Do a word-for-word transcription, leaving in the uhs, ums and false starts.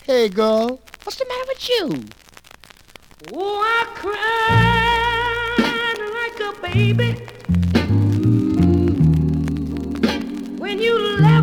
Hey, girl, what's the matter with you? Oh, I cried like a baby when you left.